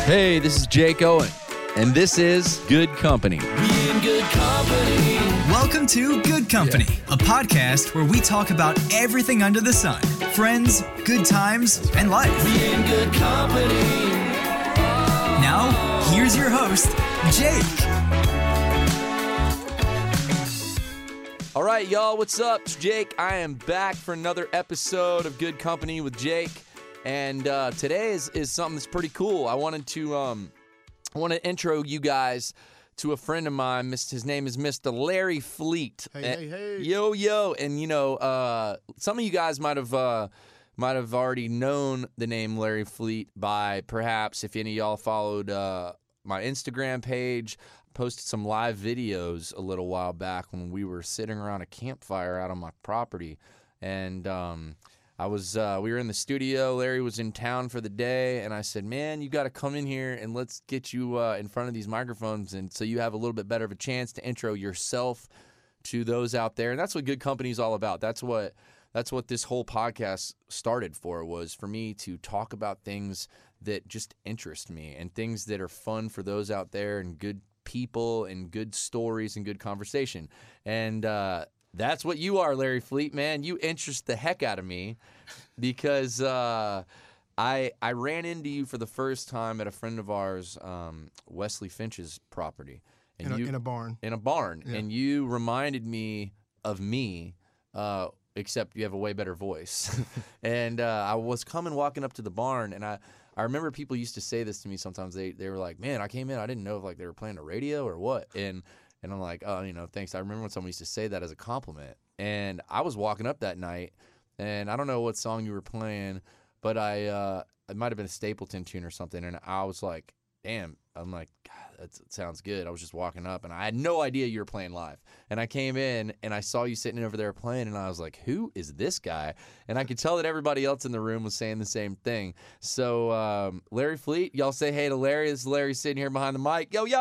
Hey, this is Jake Owen, and this is Good Company. Be in good company. Welcome to Good Company, a podcast where we talk about everything under the sun. Friends, good times, and life. Be in good company. Now, here's your host, Jake. All right, y'all, what's up? It's Jake. I am back for another episode of Good Company with Jake. And today is something that's pretty cool. I want to intro you guys to a friend of mine. His name is Mr. Larry Fleet. Hey. Yo. And, some of you guys might have already known the name Larry Fleet by perhaps, if any of y'all followed my Instagram page, posted some live videos a little while back when we were sitting around a campfire out on my property. And we were in the studio. Larry was in town for the day, and I said, man, you got to come in here and let's get you in front of these microphones, and so you have a little bit better of a chance to intro yourself to those out there. And that's what Good Company is all about. That's what this whole podcast started was for me to talk about things that just interest me and things that are fun for those out there and good people and good stories and good conversation. And that's what you are, Larry Fleet, man. You interest the heck out of me because I ran into you for the first time at a friend of ours, Wesley Finch's property. And in a barn. In a barn. Yeah. And you reminded me of me, except you have a way better voice. And I was walking up to the barn, and I remember people used to say this to me sometimes. They were like, man, I came in, I didn't know if they were playing a radio or what. And I'm like, oh, thanks. I remember when someone used to say that as a compliment. And I was walking up that night, and I don't know what song you were playing, but it might have been a Stapleton tune or something. And I was like, damn. I'm like, God, that sounds good. I was just walking up, and I had no idea you were playing live. And I came in, and I saw you sitting over there playing, and I was like, who is this guy? And I could tell that everybody else in the room was saying the same thing. So, Larry Fleet, y'all say hey to Larry. This is Larry sitting here behind the mic. Yo.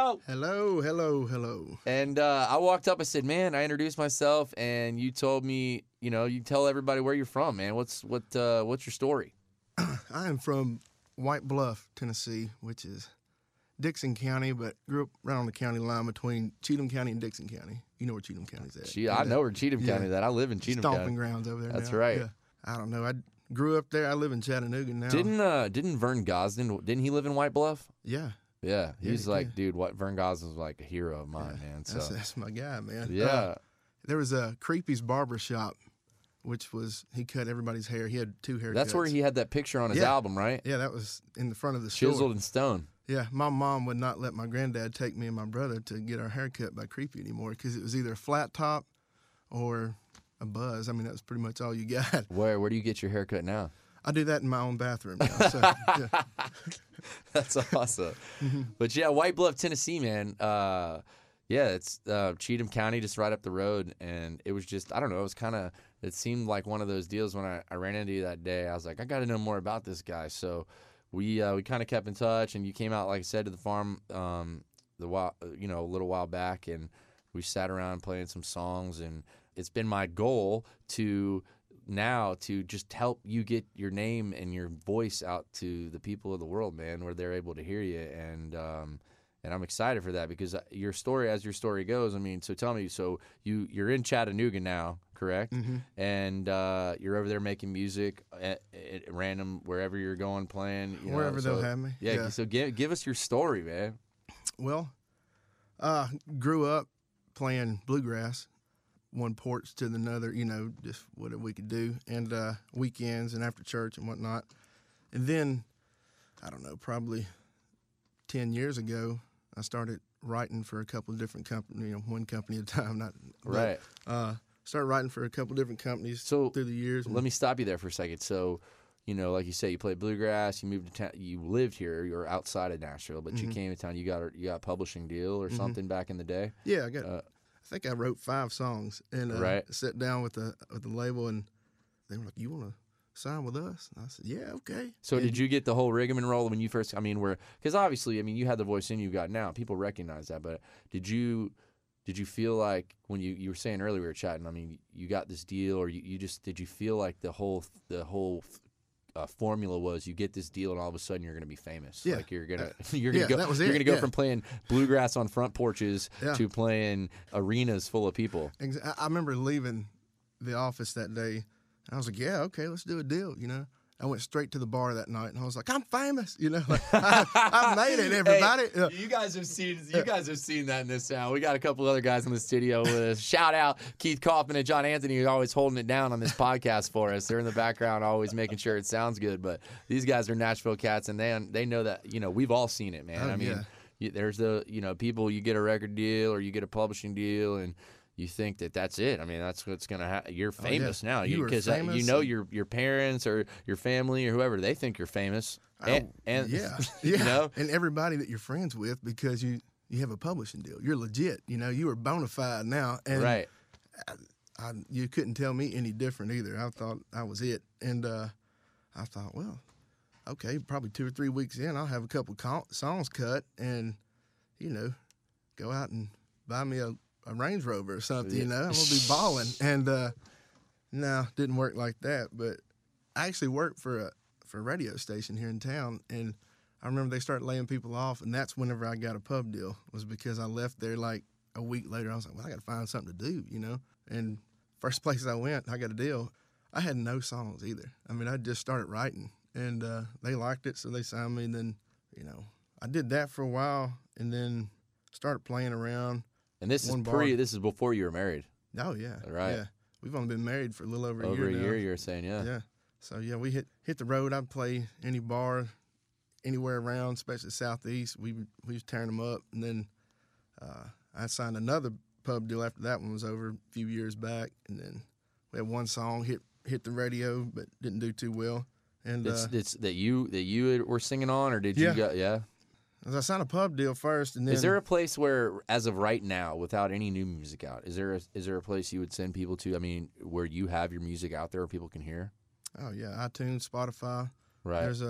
Hello. And I walked up, I said, man, I introduced myself, and you told me, you tell everybody where you're from, man. What's your story? I am from White Bluff, Tennessee, which is Dixon County, but grew up right on the county line between Cheatham County and Dixon County. You know where Cheatham County's at. I know where Cheatham County is at. I live in Cheatham County. Stomping grounds over there. That's now. right. Yeah. I don't know. I grew up there. I live in Chattanooga now. Didn't Vern Gosden, didn't he live in White Bluff? Yeah. Yeah. He's he like, dude, Vern Gosden's like a hero of mine, man. So That's my guy, man. yeah. There was a Creepy's Barber Shop, which was, he cut everybody's hair. He had 2 haircuts. That's where he had that picture on his album, right? Yeah, that was in the front of the store. Chiseled in stone. Yeah, my mom would not let my granddad take me and my brother to get our hair cut by Creepy anymore because it was either a flat top or a buzz. I mean, that was pretty much all you got. Where do you get your hair cut now? I do that in my own bathroom now. So, yeah. That's awesome. But yeah, White Bluff, Tennessee, man. It's Cheatham County, just right up the road. And it was just, I don't know, it seemed like one of those deals when I ran into you that day. I was like, I got to know more about this guy. So we kind of kept in touch, and you came out, like I said, to the farm a little while back, and we sat around playing some songs. And it's been my goal to just help you get your name and your voice out to the people of the world, man, where they're able to hear you. And I'm excited for that because your story, as your story goes, I mean, so tell me, so you're in Chattanooga now, correct? Mm-hmm. And you're over there making music at random, wherever you're going, playing. Wherever they'll have me. Yeah. So give us your story, man. Well, grew up playing bluegrass, one porch to another, just whatever we could do, and weekends and after church and whatnot. And then, I don't know, probably 10 years ago, I started writing for a couple of different companies, one company at a time. Started writing for a couple of different companies through the years. Let me stop you there for a second. So, like you say, you played bluegrass, you moved to town, you lived here, you were outside of Nashville, but you came to town, you got a publishing deal or something back in the day? Yeah, I think I wrote 5 songs and sat down with the label, and they were like, "You want to sign with us?" And I said, "Yeah, okay." So did you get the whole rigmarole when you first? I mean, because obviously, you had the voice in you got now. People recognize that, but did you feel like when you were saying earlier we were chatting? I mean, you got this deal, or you just did you feel like the whole formula was you get this deal and all of a sudden you're going to be famous. Yeah. Like you're gonna that was it. you're gonna go Yeah. from playing bluegrass on front porches Yeah. to playing arenas full of people. I remember leaving the office that day, and I was like, "Yeah, okay, let's do a deal." I went straight to the bar that night, and I was like, "I'm famous," like, I made it, everybody. Hey, you guys have seen that in this town. We got a couple other guys in the studio with us. Shout out Keith Kaufman and John Anthony, who's always holding it down on this podcast for us. They're in the background, always making sure it sounds good. But these guys are Nashville cats, and they know that we've all seen it, man. Oh, I mean, yeah. there's the people, you get a record deal or you get a publishing deal, and you think that that's it. I mean, that's what's going to happen. You're famous now. You were Because famous your parents or your family or whoever, they think you're famous. And yeah. And everybody that you're friends with, because you have a publishing deal. You're legit. You are bona fide now. And right. You couldn't tell me any different either. I thought I was it. And I thought, well, okay, probably 2 or 3 weeks in, I'll have a couple songs cut and, go out and buy me a Range Rover or something, I'm going to be balling. And no, didn't work like that. But I actually worked for a radio station here in town, and I remember they started laying people off, and that's whenever I got a pub deal, was because I left there like a week later. I was like, well, I got to find something to do, And first place I went, I got a deal. I had no songs either. I mean, I just started writing, and they liked it, so they signed me. And then, I did that for a while, and then started playing around. And this is before you were married. Oh, yeah. Right. Yeah. We've only been married for a little over a year Over a now. year, you were saying, yeah. Yeah. So, yeah, we hit the road. I'd play any bar, anywhere around, especially Southeast. We was tearing them up. And then I signed another pub deal after that one was over a few years back. And then we had one song hit the radio, but didn't do too well. And It's that you were singing on, or did you go? Yeah. I signed a pub deal first, and then Is there a place where, as of right now, without any new music out, is there a place you would send people to? I mean, where you have your music out there where people can hear? Oh yeah, iTunes, Spotify. Right. There's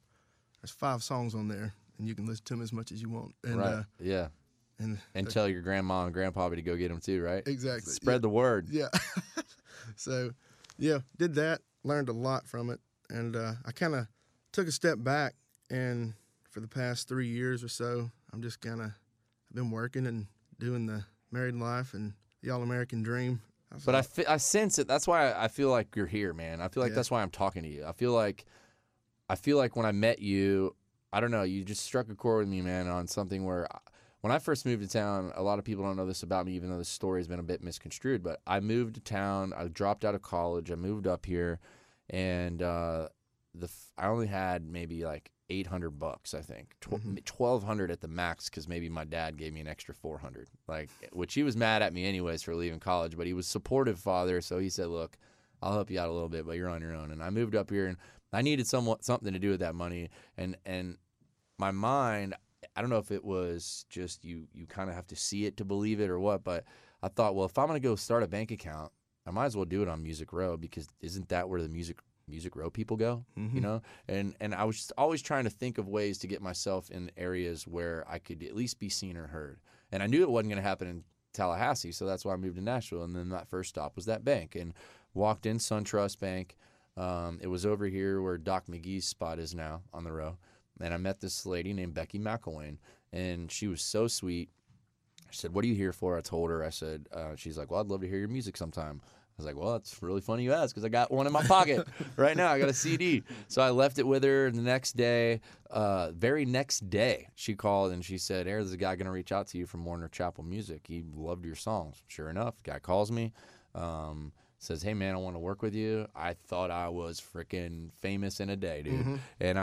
5 songs on there, and you can listen to them as much as you want. And, right. Yeah. And tell your grandma and grandpa to go get them too, right? Exactly. Spread the word. Yeah. So, yeah, did that. Learned a lot from it, and I kind of took a step back, and for the past 3 years or so, I'm just I've been working and doing the married life and the all-American dream. But I sense it. That's why I feel like you're here, man. I feel like Yeah. that's why I'm talking to you. I feel like when I met you, I don't know, you just struck a chord with me, man, on something where when I first moved to town, a lot of people don't know this about me, even though this story has been a bit misconstrued, but I moved to town. I dropped out of college. I moved up here, and I only had maybe like $800, I think, $1,200 at the max, because maybe my dad gave me an extra $400, which he was mad at me anyways for leaving college, but he was a supportive father, so he said, "Look, I'll help you out a little bit, but you're on your own." And I moved up here, and I needed something to do with that money, and my mind, I don't know if it was just you kind of have to see it to believe it or what, but I thought, well, if I'm going to go start a bank account, I might as well do it on Music Row, because isn't that where the Music Row people go, And I was just always trying to think of ways to get myself in areas where I could at least be seen or heard. And I knew it wasn't going to happen in Tallahassee, so that's why I moved to Nashville. And then that first stop was that bank, and walked in SunTrust Bank. It was over here where Doc McGee's spot is now on the row. And I met this lady named Becky McElwain, and she was so sweet. I said, "What are you here for?" I told her. I said, she's like, "Well, I'd love to hear your music sometime." I was like, "Well, it's really funny you ask, because I got one in my pocket right now. I got a CD." So I left it with her. And the next day, very next day, she called and she said, "There's a guy going to reach out to you from Warner Chappell Music. He loved your songs." Sure enough, guy calls me, says, "Hey, man, I want to work with you." I thought I was freaking famous in a day, dude. And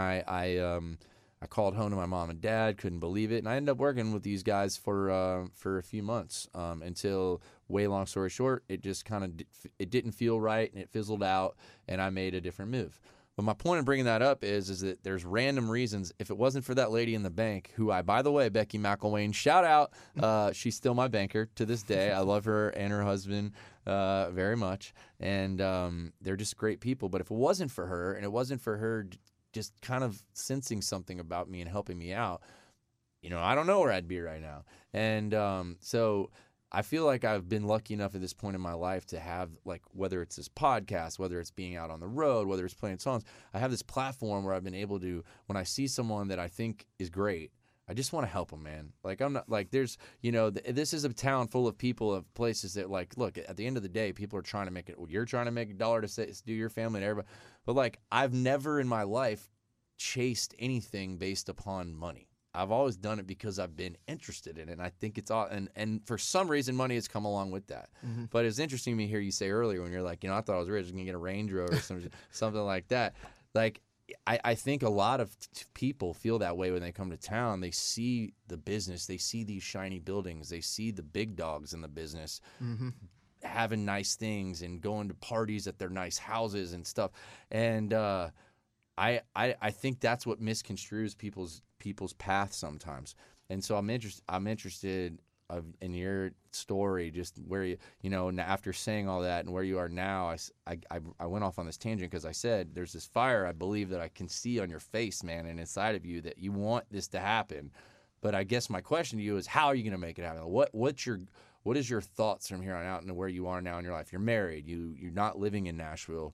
I called home to my mom and dad, couldn't believe it. And I ended up working with these guys for a few months until, way long story short, it just it didn't feel right, and it fizzled out, and I made a different move. But my point in bringing that up is that there's random reasons. If it wasn't for that lady in the bank, who by the way, Becky McElwain, shout out, she's still my banker to this day. I love her and her husband very much, and they're just great people. But if it wasn't for her, and it wasn't for her just kind of sensing something about me and helping me out, I don't know where I'd be right now. And so I feel like I've been lucky enough at this point in my life to have, like, whether it's this podcast, whether it's being out on the road, whether it's playing songs, I have this platform where I've been able to, when I see someone that I think is great, I just want to help them, man. Like, I'm not, like, there's, you know, this is a town full of people, of places that, like, look, at the end of the day, people are trying to make it, you're trying to make $1 to do your family and everybody. But, like, I've never in my life chased anything based upon money. I've always done it because I've been interested in it. And I think it's all, and for some reason, money has come along with that. Mm-hmm. But it's interesting to me hear you say earlier when you're like, you know, I thought I was rich, I was going to get a Range Rover or something like that. Like, I think a lot of people feel that way when they come to town. They see the business, they see these shiny buildings, they see the big dogs in the business having nice things and going to parties at their nice houses and stuff. And I think that's what misconstrues people's path sometimes. And so I'm interested in your story, just where you know, after saying all that and where you are now. I went off on this tangent because I said there's this fire I believe that I can see on your face, man, and inside of you, that you want this to happen. But I guess my question to you is, how are you going to make it happen? What is your thoughts from here on out and where you are now in your life? You're married. You're not living in Nashville.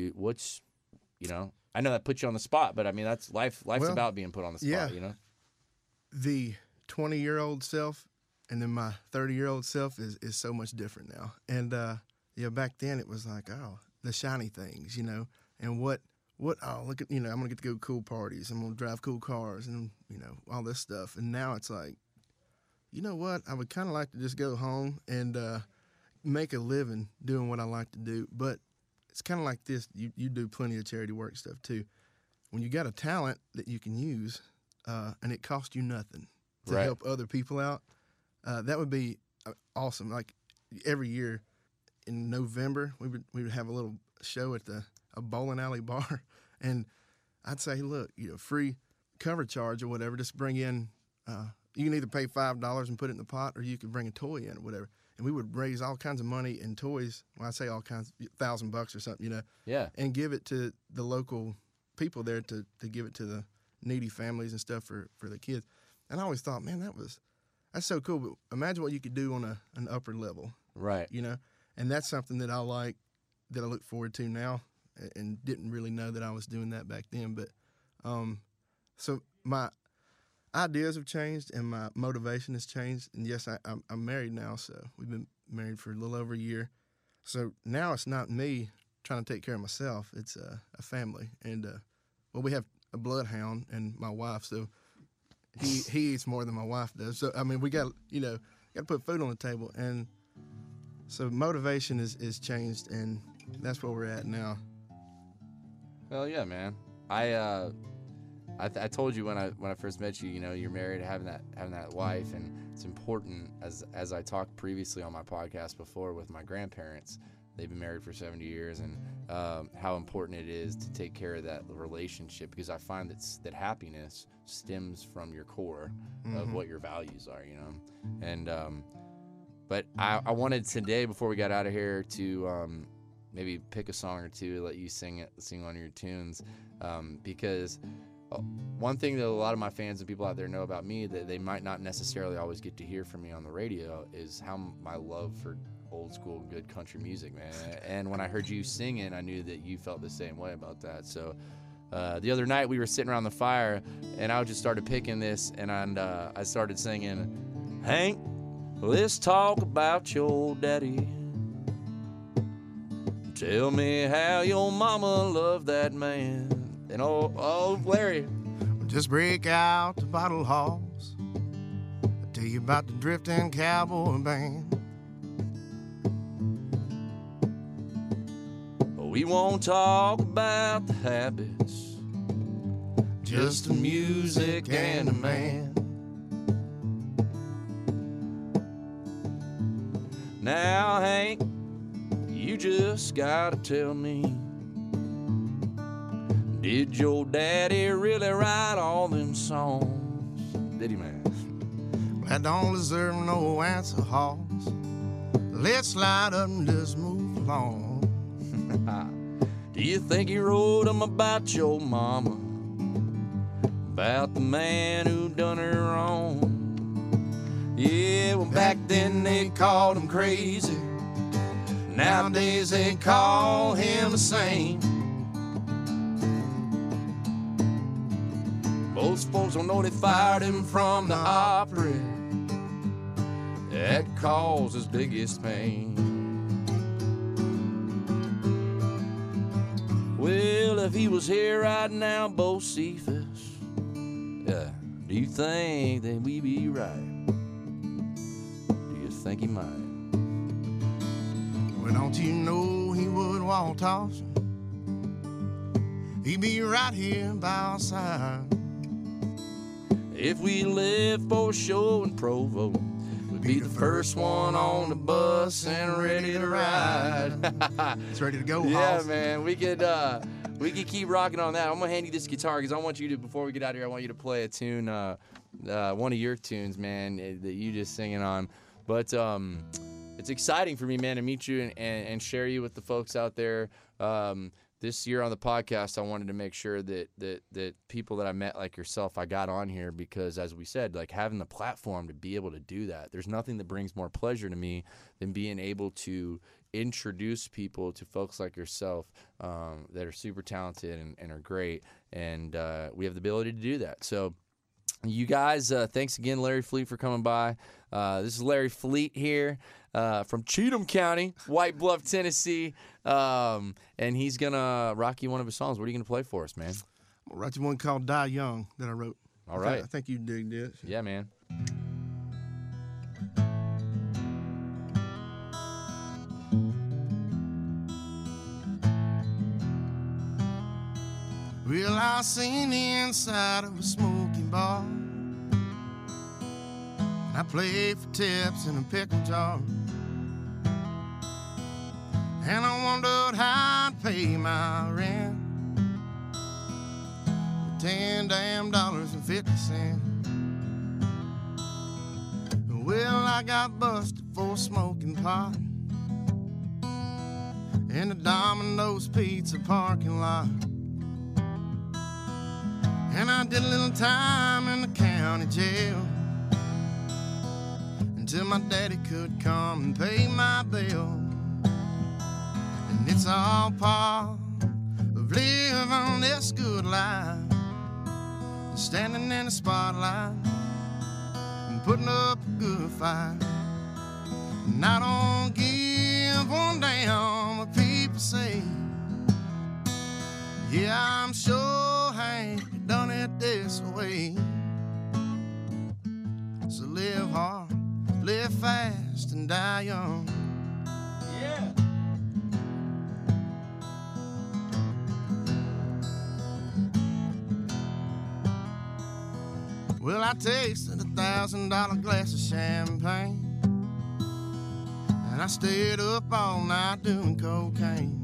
I know that puts you on the spot, but I mean, that's life. Life's about being put on the spot, yeah. You know? The 20-year-old self and then my 30-year-old self is so much different now. And, back then it was like, oh, the shiny things, you know, and look at, I'm going to get to go to cool parties. I'm going to drive cool cars and, all this stuff. And now it's like, you know what? I would kind of like to just go home and make a living doing what I like to do. But it's kind of like this. You do plenty of charity work stuff too. When you got a talent that you can use and it costs you nothing to help other people out, that would be awesome. Like every year in November, we would have a little show at a bowling alley bar, and I'd say, look, free cover charge or whatever. Just bring in. You can either pay $5 and put it in the pot, or you could bring a toy in or whatever. And we would raise all kinds of money in toys. Well, I say all kinds, $1,000 or something, Yeah. And give it to the local people there to give it to the needy families and stuff for the kids. And I always thought, man, that's so cool. But imagine what you could do on an upper level, Right. And that's something that I like, that I look forward to now, and didn't really know that I was doing that back then. But so my ideas have changed and my motivation has changed. And yes, I'm married now, so we've been married for a little over a year. So now it's not me trying to take care of myself. It's a family. And, we have a bloodhound and my wife, so he eats more than my wife does. So, I mean, we got to put food on the table. And so motivation is changed, and that's where we're at now. Well, yeah, man. I told you when I first met you, you're married, having that wife, and it's important, as I talked previously on my podcast before with my grandparents. They've been married for 70 years, and how important it is to take care of that relationship, because I find that happiness stems from your core of what your values are, And but I wanted today, before we got out of here, to maybe pick a song or two, let you sing on your tunes, because one thing that a lot of my fans and people out there know about me that they might not necessarily always get to hear from me on the radio is how my love for old school good country music, man. And when I heard you singing, I knew that you felt the same way about that. So the other night we were sitting around the fire, and I just started picking this, and I started singing, Hank, let's talk about your daddy. Tell me how your mama loved that man. And oh, Larry. Just break out the bottle halls. I'll tell you about the drifting cowboy band. We won't talk about the habits, just the music and the man. Now, Hank, you just gotta tell me, did your daddy really write all them songs? Did he, man? I don't deserve no answer, Halls. Let's slide up and just move along. Do you think he wrote them about your mama? About the man who done her wrong? Yeah, well, back then they called him crazy. Nowadays they call him a saint. Most folks don't know they fired him from the Opry. That caused his biggest pain. Well, if he was here right now, Bocephus, do you think that we'd be right? Do you think he might? Well, don't you know he would walk tossing? He'd be right here by our side. If we lived for a show in Provo, we'd be the first one on the bus and ready to ride. It's ready to go, Yeah, Hoss. man, we could keep rocking on that. I'm gonna hand you this guitar because I want you to, before we get out of here, I want you to play a tune, one of your tunes, man, that you just singing on. But it's exciting for me, man, to meet you and share you with the folks out there. This year on the podcast, I wanted to make sure that people that I met like yourself, I got on here because, as we said, like having the platform to be able to do that. There's nothing that brings more pleasure to me than being able to introduce people to folks like yourself that are super talented and are great, and we have the ability to do that. So you guys, thanks again, Larry Fleet, for coming by. This is Larry Fleet here from Cheatham County, White Bluff, Tennessee, and he's going to rock you one of his songs. What are you going to play for us, man? I'm gonna write you one called Die Young that I wrote. All right. I think you dig this. Yeah, man. Well, I seen the inside of a smoking bar. I played for tips in a pickle jar. And I wondered how I'd pay my rent with $10.50. Well, I got busted for smoking pot in the Domino's Pizza parking lot. And I did a little time in the county jail until my daddy could come and pay my bill. And it's all part of living this good life, standing in the spotlight and putting up a good fight. And I don't give one damn what people say. Yeah, I'm sure Hank done it this way. So live hard, live fast, and die young. Yeah. Well, I tasted a $1,000 glass of champagne, and I stayed up all night doing cocaine.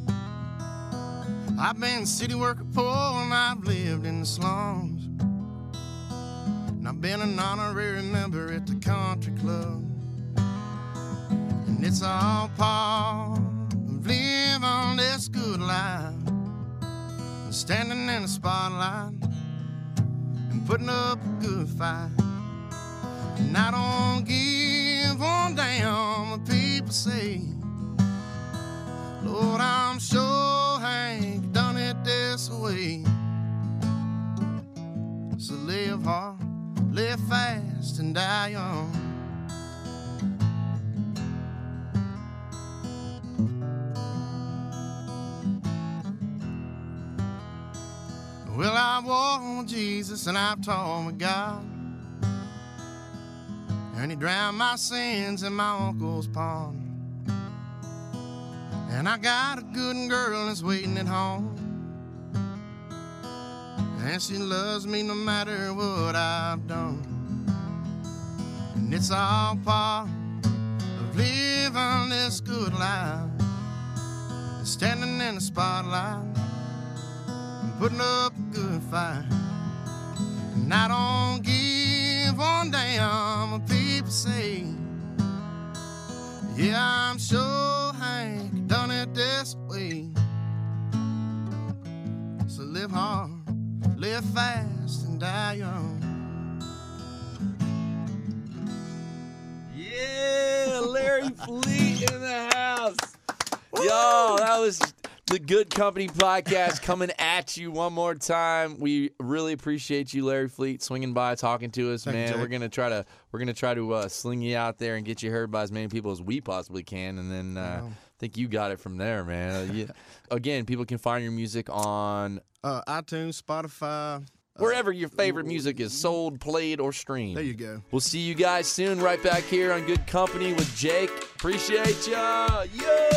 I've been city worker poor and I've lived in the slums, and I've been an honorary member at the country club. And it's all part of living this good life, and standing in the spotlight and putting up a good fight. And I don't give one damn what people say. Lord, I'm sure Hank done it this way. So live hard, live fast, and die young. Well, I've walked with Jesus and I've talked with God, and He drowned my sins in my uncle's pond. And I got a good girl that's waiting at home, and she loves me no matter what I've done. And it's all part of living this good life, standing in the spotlight and putting up a good fight. And I don't give one damn what people say. Yeah, I'm sure Hank done it this way. So live hard, live fast, and die young. Yeah. Larry Fleet in the house. Yo, that was the Good Company podcast coming at you one more time. We really appreciate you, Larry Fleet, swinging by, talking to us, Thank you, man. Jake. We're gonna try to sling you out there and get you heard by as many people as we possibly can, and then I think you got it from there, man. Again, people can find your music on iTunes, Spotify. wherever your favorite music is sold, played, or streamed. There you go. We'll see you guys soon, right back here on Good Company with Jake. Appreciate ya. Yo!